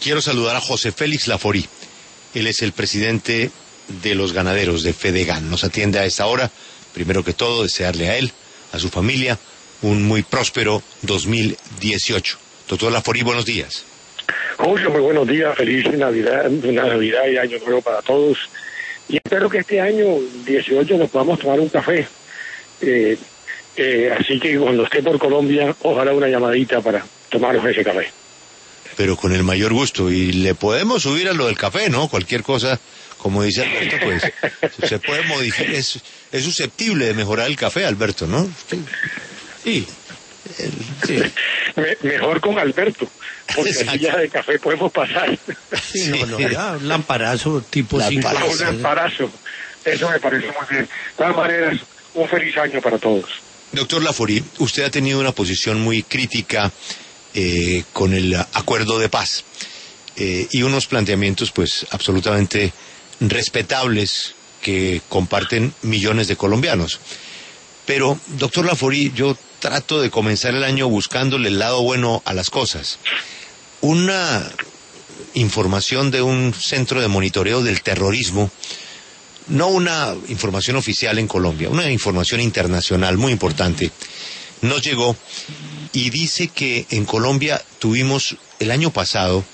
Quiero saludar a José Félix Laforí. Él es el presidente de los ganaderos de Fedegan. Nos atiende a esta hora. Primero que todo, desearle a él, a su familia, un muy próspero 2018. Doctor Laforí, buenos días. Julio, muy buenos días. Feliz Navidad y Año Nuevo para todos. Y espero que este año 18 nos podamos tomar un café. Así que cuando esté por Colombia, ojalá una llamadita para tomarnos ese café. Pero con el mayor gusto. Y le podemos subir a lo del café, ¿no? Cualquier cosa, como dice Alberto, pues se puede modificar. Es susceptible de mejorar el café, Alberto, ¿no? Sí. Mejor con Alberto, porque aquí ya de café podemos pasar. Sí, ya, un lamparazo tipo 5. Un lamparazo. Eso me parece muy bien. De todas maneras, un feliz año para todos. Doctor Laforí, usted ha tenido una posición muy crítica con el acuerdo de paz y unos planteamientos pues absolutamente respetables que comparten millones de colombianos. Pero, doctor Laforí, yo trato de comenzar el año buscándole el lado bueno a las cosas. Una información de un centro de monitoreo del terrorismo, no una información oficial en Colombia, una información internacional muy importante, nos llegó y dice que en Colombia tuvimos el año pasado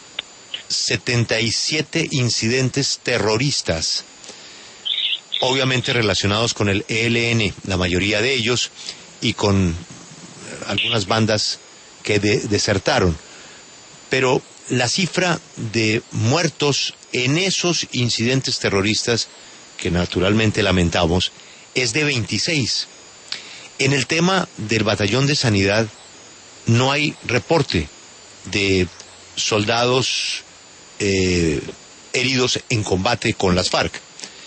77 incidentes terroristas, obviamente relacionados con el ELN, la mayoría de ellos, y con algunas bandas que desertaron. Pero la cifra de muertos en esos incidentes terroristas, que naturalmente lamentamos, es de 26. En el tema del batallón de sanidad no hay reporte de soldados heridos en combate con las FARC.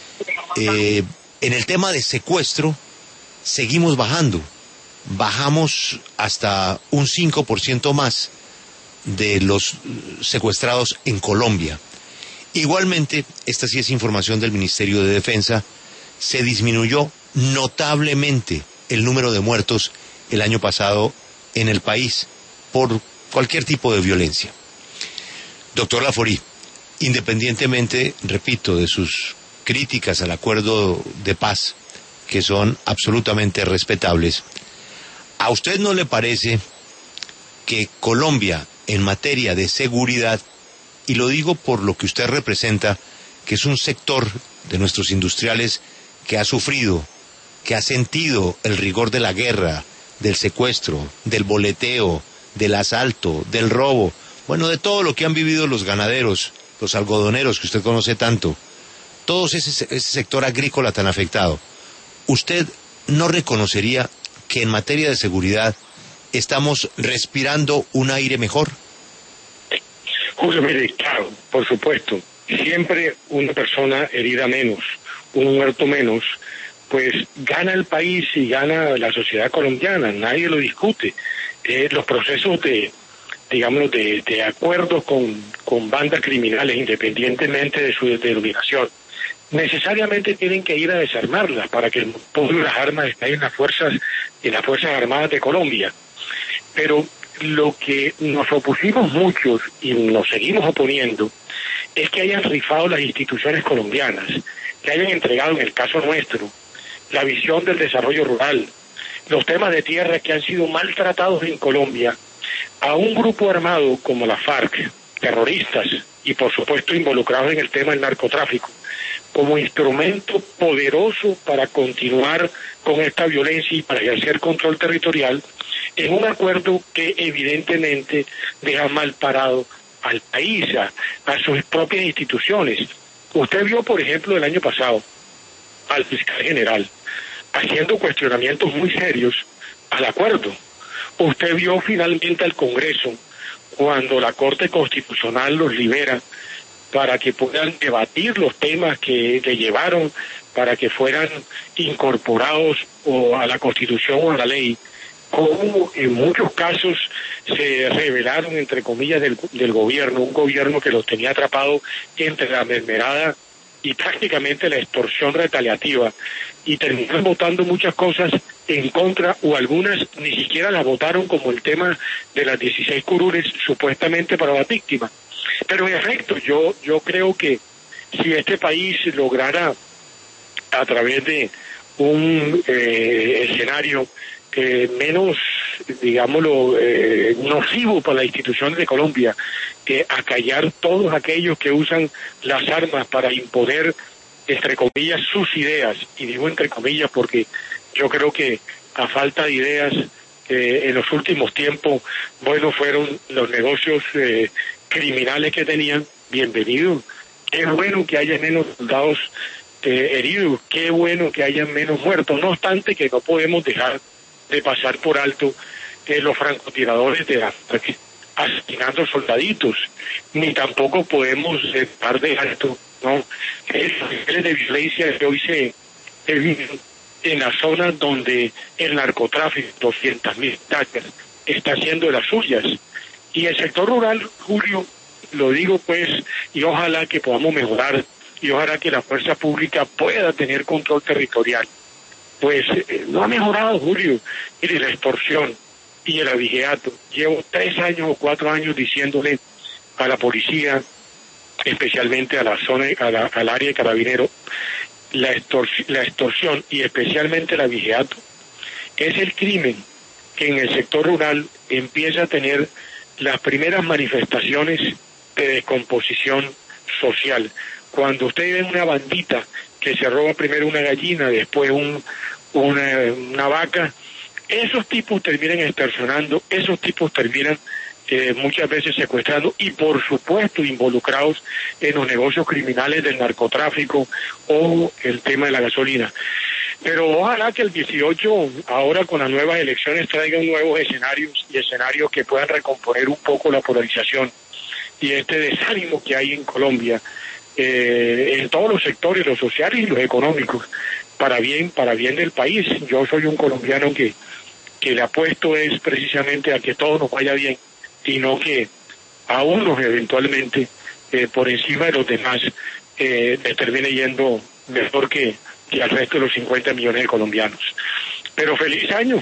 En el tema de secuestro seguimos bajando. Bajamos hasta un 5% más de los secuestrados en Colombia. Igualmente, esta sí es información del Ministerio de Defensa, se disminuyó notablemente el número de muertos el año pasado en el país por cualquier tipo de violencia. Doctor Laforí, independientemente, repito, de sus críticas al acuerdo de paz, que son absolutamente respetables, ¿a usted no le parece que Colombia, en materia de seguridad, y lo digo por lo que usted representa, que es un sector de nuestros industriales que ha sufrido, que ha sentido el rigor de la guerra, del secuestro, del boleteo, del asalto, del robo, bueno, de todo lo que han vivido los ganaderos, los algodoneros que usted conoce tanto, todo ese sector agrícola tan afectado, ¿usted no reconocería que en materia de seguridad estamos respirando un aire mejor? Julio, mire, claro, por supuesto, siempre una persona herida menos, un muerto menos, pues gana el país y gana la sociedad colombiana, nadie lo discute. Los procesos de acuerdos con bandas criminales, independientemente de su denominación, necesariamente tienen que ir a desarmarlas para que el monopolio de las armas esté en las Fuerzas Armadas de Colombia. Pero lo que nos opusimos muchos y nos seguimos oponiendo es que hayan rifado las instituciones colombianas, que hayan entregado, en el caso nuestro, la visión del desarrollo rural, los temas de tierra que han sido maltratados en Colombia, a un grupo armado como la FARC, terroristas y por supuesto involucrados en el tema del narcotráfico, como instrumento poderoso para continuar con esta violencia y para ejercer control territorial, en un acuerdo que evidentemente deja mal parado al país, a sus propias instituciones. Usted vio, por ejemplo, el año pasado al fiscal general haciendo cuestionamientos muy serios al acuerdo. Usted vio finalmente al Congreso cuando la Corte Constitucional los libera para que puedan debatir los temas que le llevaron para que fueran incorporados o a la Constitución o a la ley, como en muchos casos se revelaron, entre comillas, del gobierno, un gobierno que los tenía atrapados entre la mermelada y prácticamente la extorsión retaliativa, y terminaron votando muchas cosas en contra, o algunas ni siquiera las votaron, como el tema de las 16 curules supuestamente para las víctimas. Pero en efecto, yo creo que si este país lograra, a través de un escenario menos, digámoslo, nocivo para las instituciones de Colombia, acallar todos aquellos que usan las armas para imponer, entre comillas, sus ideas, y digo entre comillas porque yo creo que a falta de ideas, en los últimos tiempos, bueno, fueron los negocios criminales que tenían. Bienvenido. Qué bueno que haya menos soldados heridos, qué bueno que haya menos muertos. No obstante que no podemos dejar de pasar por alto los francotiradores de asesinando soldaditos, ni tampoco podemos dejar de alto, ¿no?, los niveles de violencia que hoy se viven en las zonas donde el narcotráfico, 200.000 hectáreas, está haciendo las suyas. Y el sector rural, Julio, lo digo pues, y ojalá que podamos mejorar, y ojalá que la fuerza pública pueda tener control territorial. Pues no ha mejorado, Julio. Mire, la extorsión y el abigeato. Llevo 3 años o 4 años diciéndole a la policía, especialmente a la zona, al área de Carabineros, la extorsión y especialmente el abigeato es el crimen que en el sector rural empieza a tener las primeras manifestaciones de descomposición social. Cuando usted ve una bandita que se roba primero una gallina, después una vaca, esos tipos terminan extorsionando, esos tipos terminan muchas veces secuestrando y por supuesto involucrados en los negocios criminales del narcotráfico o el tema de la gasolina. Pero ojalá que el 18, ahora con las nuevas elecciones, traigan nuevos escenarios y escenarios que puedan recomponer un poco la polarización y este desánimo que hay en Colombia, en todos los sectores, los sociales y los económicos, para bien del país. Yo soy un colombiano que le apuesto es precisamente a que todo nos vaya bien, y no que a unos eventualmente, por encima de los demás, les termine yendo mejor que al resto de los 50 millones de colombianos. Pero feliz año.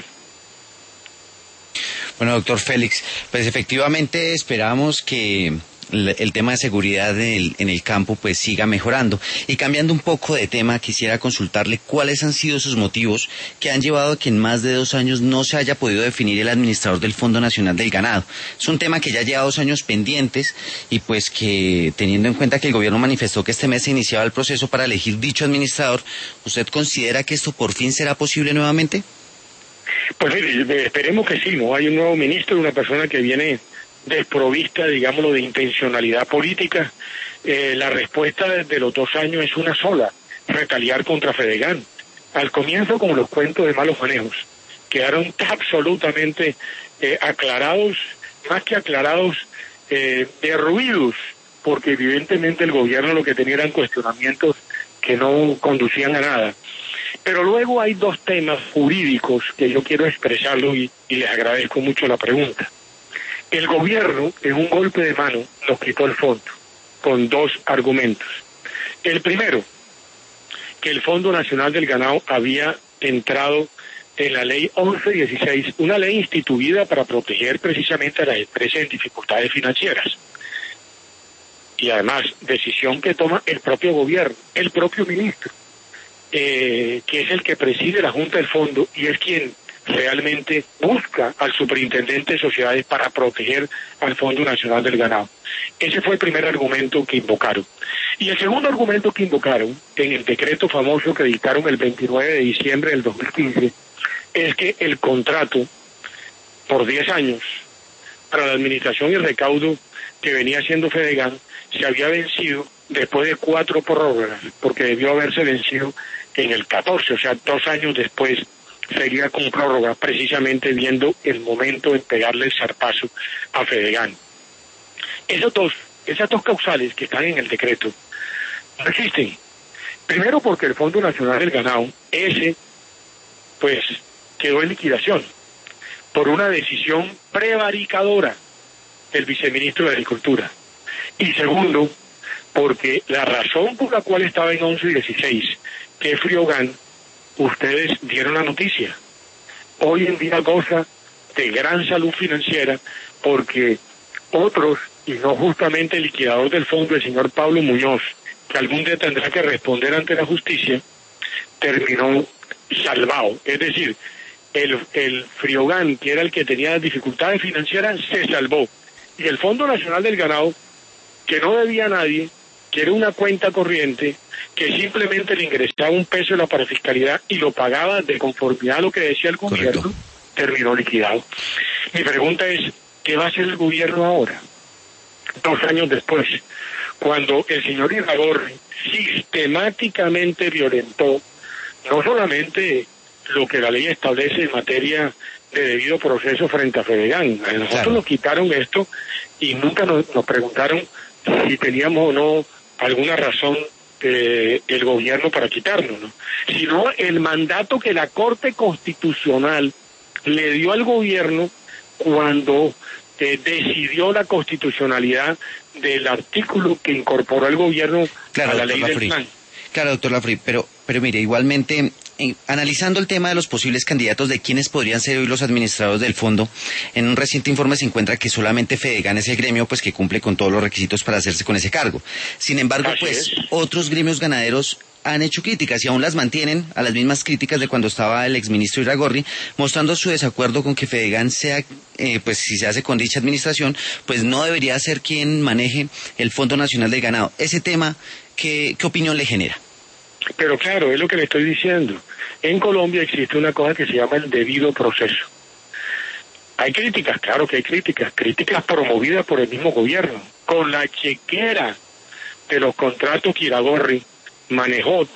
Bueno, doctor Félix, pues efectivamente esperamos que el tema de seguridad en el campo pues siga mejorando. Y cambiando un poco de tema, quisiera consultarle cuáles han sido sus motivos que han llevado a que en más de 2 años no se haya podido definir el administrador del Fondo Nacional del Ganado. Es un tema que ya lleva 2 años pendientes y pues que, teniendo en cuenta que el gobierno manifestó que este mes se iniciaba el proceso para elegir dicho administrador, ¿usted considera que esto por fin será posible nuevamente? Pues esperemos que sí, ¿no? Hay un nuevo ministro, una persona que viene desprovista, digámoslo, de intencionalidad política. La respuesta de los 2 años es una sola: retaliar contra Fedegan. Al comienzo, como los cuentos de malos manejos, quedaron absolutamente aclarados, más que aclarados, derruidos, porque evidentemente el gobierno lo que tenía eran cuestionamientos que no conducían a nada. Pero luego hay 2 temas jurídicos que yo quiero expresarlo y les agradezco mucho la pregunta. El gobierno, en un golpe de mano, nos quitó el fondo, con 2 argumentos. El primero, que el Fondo Nacional del Ganado había entrado en la ley 1116, una ley instituida para proteger precisamente a las empresas en dificultades financieras. Y además, decisión que toma el propio gobierno, el propio ministro, que es el que preside la Junta del Fondo y es quien realmente busca al superintendente de sociedades para proteger al Fondo Nacional del Ganado. Ese fue el primer argumento que invocaron. Y el segundo argumento que invocaron en el decreto famoso que dictaron el 29 de diciembre del 2015 es que el contrato por 10 años para la administración y el recaudo que venía haciendo Fedegan se había vencido después de 4 prórrogas, porque debió haberse vencido en el 14, o sea, 2 años después seguía con prórroga, precisamente viendo el momento de pegarle el zarpazo a Fedegan. Esas dos causales que están en el decreto no existen. Primero porque el Fondo Nacional del Ganado, pues quedó en liquidación por una decisión prevaricadora del viceministro de Agricultura. Y segundo, porque la razón por la cual estaba en 1116, que es Friogan, ustedes dieron la noticia. Hoy en día goza de gran salud financiera porque Otros, y no justamente el liquidador del fondo, el señor Pablo Muñoz, que algún día tendrá que responder ante la justicia, terminó salvado. Es decir, el Friogán, que era el que tenía dificultades financieras, se salvó. Y el Fondo Nacional del Ganado, que no debía a nadie, que era una cuenta corriente, que simplemente le ingresaba un peso de la parafiscalidad y lo pagaba de conformidad a lo que decía el gobierno, Correcto. terminó liquidado. Mi pregunta es, ¿qué va a hacer el gobierno ahora? 2 años después, cuando el señor Iragorri sistemáticamente violentó no solamente lo que la ley establece en materia de debido proceso frente a Fedegan. A nosotros Claro. nos quitaron esto y nunca nos preguntaron si teníamos o no alguna razón el gobierno para quitarnos, ¿no? Sino el mandato que la Corte Constitucional le dio al gobierno cuando decidió la constitucionalidad del artículo que incorporó el gobierno Claro, a la doctor ley del Lafri. plan. Claro, doctor Lafri, pero mire, igualmente, analizando el tema de los posibles candidatos de quienes podrían ser hoy los administradores del fondo, en un reciente informe se encuentra que solamente Fedegan es el gremio pues que cumple con todos los requisitos para hacerse con ese cargo. Sin embargo, Así pues es. otros gremios ganaderos han hecho críticas y aún las mantienen a las mismas críticas de cuando estaba el exministro Iragorri, mostrando su desacuerdo con que Fedegan sea, pues si se hace con dicha administración, pues no debería ser quien maneje el Fondo Nacional del Ganado. Ese tema, ¿qué opinión le genera? Pero claro, es lo que le estoy diciendo. En Colombia existe una cosa que se llama el debido proceso. Hay críticas, claro que hay críticas promovidas por el mismo gobierno. Con la chequera de los contratos que Iragorri manejó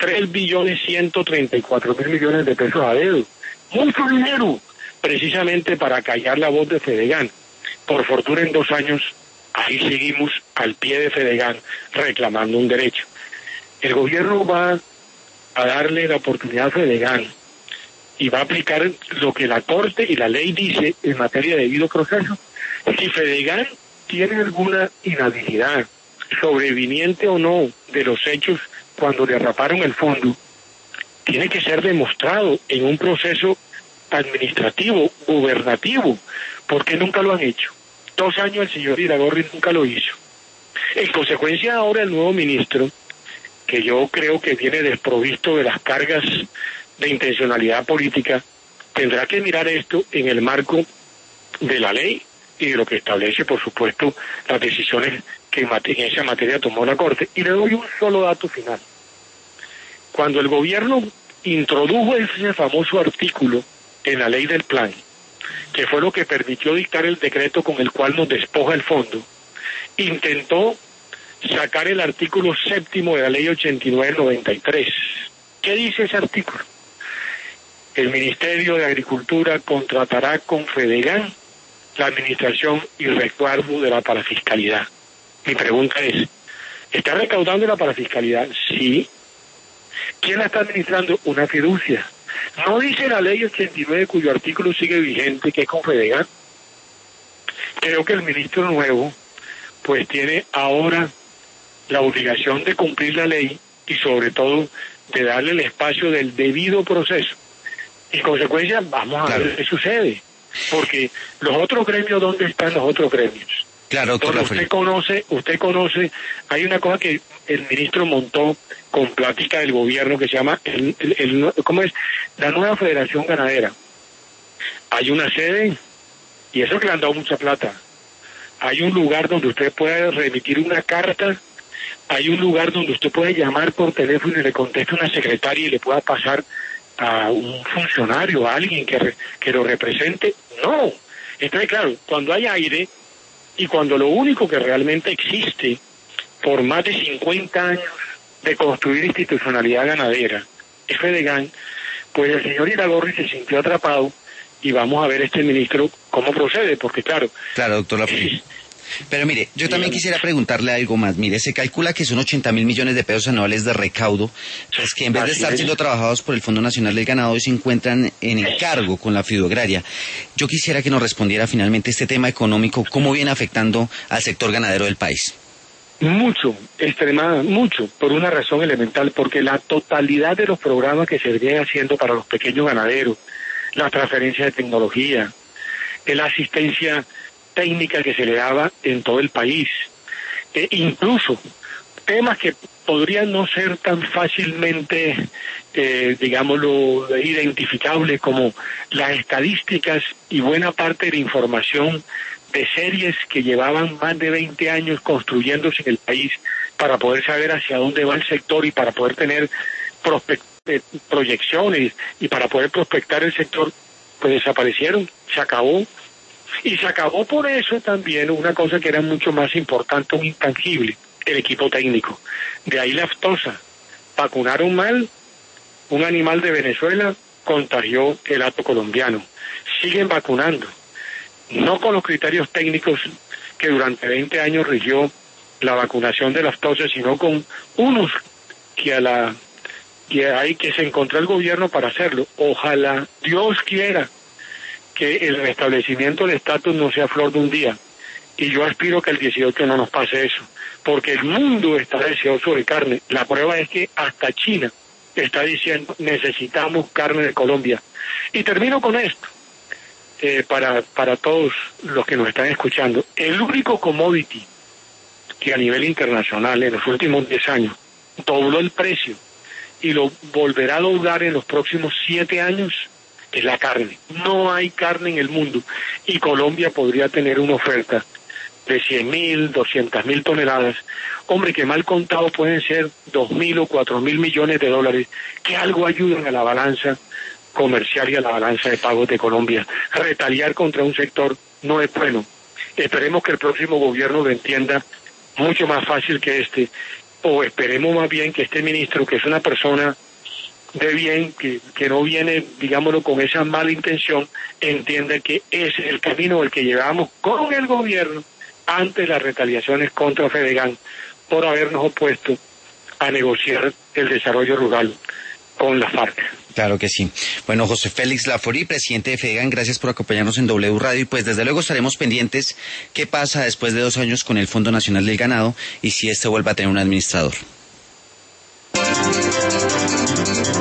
3.134.000.000.000 de pesos a dedo. Mucho dinero, precisamente para callar la voz de Fedegan. Por fortuna en 2 años, ahí seguimos al pie de Fedegan reclamando un derecho. El gobierno va a darle la oportunidad a Fedegan y va a aplicar lo que la Corte y la ley dice en materia de debido proceso. Si Fedegan tiene alguna inhabilidad, sobreviniente o no, de los hechos cuando le raparon el fondo, tiene que ser demostrado en un proceso administrativo, gubernativo, porque nunca lo han hecho. 2 años el señor Iragorri nunca lo hizo. En consecuencia, ahora el nuevo ministro, que yo creo que viene desprovisto de las cargas de intencionalidad política, tendrá que mirar esto en el marco de la ley y de lo que establece, por supuesto, las decisiones que en esa materia tomó la Corte. Y le doy un solo dato final. Cuando el gobierno introdujo ese famoso artículo en la ley del plan, que fue lo que permitió dictar el decreto con el cual nos despoja el fondo, intentó sacar el artículo 7º de la ley 89/93. ¿Qué dice ese artículo? El Ministerio de Agricultura contratará con Fedegan la administración y resguardo de la parafiscalidad. Mi pregunta es, ¿está recaudando la parafiscalidad? Sí. ¿Quién la está administrando? Una fiducia. ¿No dice la ley 89 cuyo artículo sigue vigente que es con Fedegan? Creo que el ministro nuevo pues tiene ahora la obligación de cumplir la ley y sobre todo de darle el espacio del debido proceso. En consecuencia, vamos a ver qué sucede. Porque los otros gremios, ¿dónde están los otros gremios? Claro, doctor Lafri. Usted conoce, hay una cosa que el ministro montó con plática del gobierno que se llama, ¿cómo es? La nueva Federación Ganadera. Hay una sede, y eso que le han dado mucha plata. Hay un lugar donde usted puede remitir una carta, hay un lugar donde usted puede llamar por teléfono y le conteste una secretaria y le pueda pasar a un funcionario, a alguien que lo represente. No. Entonces, claro, cuando hay aire y cuando lo único que realmente existe por más de 50 años de construir institucionalidad ganadera es Fedegan, pues el señor Iragorri se sintió atrapado y vamos a ver este ministro cómo procede, porque claro... Claro, doctor Lafri. Pero mire, yo también quisiera preguntarle algo más. Mire, se calcula que son 80.000 millones de pesos anuales de recaudo, pues que en vez de estar siendo trabajados por el Fondo Nacional del Ganado, hoy se encuentran en encargo con la fiduagraria. Yo quisiera que nos respondiera finalmente este tema económico, cómo viene afectando al sector ganadero del país. Mucho, extremadamente mucho, por una razón elemental, porque la totalidad de los programas que se vienen haciendo para los pequeños ganaderos, la transferencia de tecnología, la asistencia técnica que se le daba en todo el país. Incluso temas que podrían no ser tan fácilmente, digámoslo, identificables como las estadísticas y buena parte de la información de series que llevaban más de 20 años construyéndose en el país para poder saber hacia dónde va el sector y para poder tener proyecciones y para poder prospectar el sector, pues desaparecieron, se acabó. Y se acabó por eso también una cosa que era mucho más importante, un intangible, el equipo técnico. De ahí la aftosa. Vacunaron mal, un animal de Venezuela contagió el hato colombiano. Siguen vacunando, no con los criterios técnicos que durante 20 años rigió la vacunación de la aftosa, sino con unos que se encontró el gobierno para hacerlo. Ojalá Dios quiera que el restablecimiento del estatus no sea flor de un día, y yo aspiro que el 18 no nos pase eso, porque el mundo está deseoso de carne. La prueba es que hasta China está diciendo necesitamos carne de Colombia. Y termino con esto, para todos los que nos están escuchando. El único commodity que a nivel internacional en los últimos 10 años dobló el precio y lo volverá a doblar en los próximos 7 años es la carne. No hay carne en el mundo y Colombia podría tener una oferta de 100.000, 200.000 toneladas. Hombre, que mal contado pueden ser 2.000 o 4.000 millones de dólares, que algo ayudan a la balanza comercial y a la balanza de pagos de Colombia. Retaliar contra un sector no es bueno. Esperemos que el próximo gobierno lo entienda mucho más fácil que este, o esperemos más bien que este ministro, que es una persona de bien, que no viene, digámoslo, con esa mala intención, entienda que ese es el camino el que llevamos con el gobierno ante las retaliaciones contra Fedegan por habernos opuesto a negociar el desarrollo rural con la FARC. Claro que sí. Bueno, José Félix Laforí, presidente de Fedegan, gracias por acompañarnos en W Radio y pues desde luego estaremos pendientes qué pasa después de 2 años con el Fondo Nacional del Ganado y si este vuelve a tener un administrador.